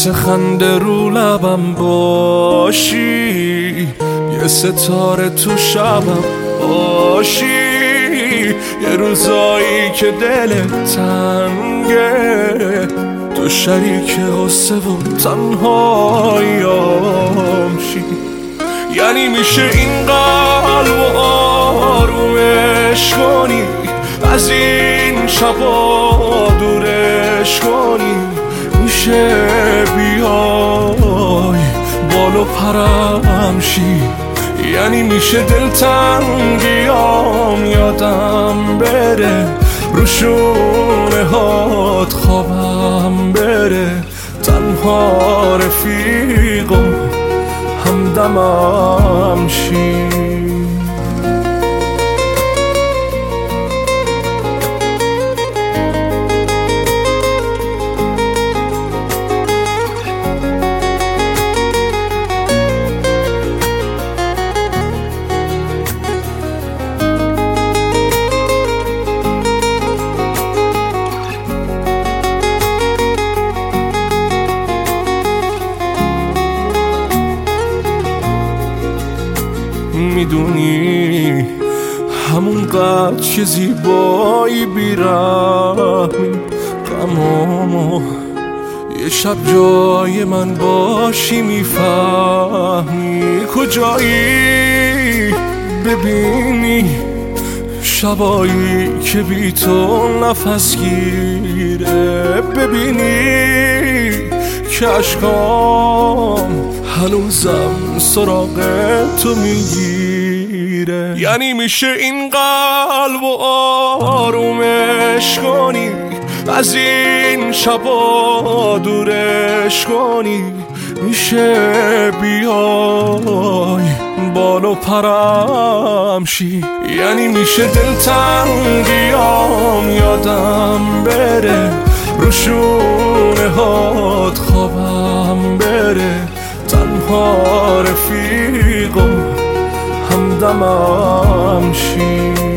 مثل خنده رو لبم باشی، یه ستاره تو شبم باشی، یه روزایی که دلت تنگه تو شریک غصه و تنهاییام شی. یعنی میشه این قلب و آرومش کنی، از این شبا دورش کنی، میشه بیای بالو پرم شی. یعنی میشه دلتنگیام یادم بره، روشونه هات خوابم بره، تنها رفیق و همدمم شی. میدونی همون قدر که زیبایی بیرحمی، غمامو یه شب جای من باشی میفهمی. کجایی ببینی شبایی که بی تو نفس گیره، ببینی که اشکام هنوزم سراغ تو میگیره. یعنی میشه این قلب و آرومش کنی، از این شبا دورش کنی، میشه بیای بالو پرم شی. یعنی میشه دلتنگیام یادم بره، روشونه هات خوابم بره، تنها رفیق و همدمم شی.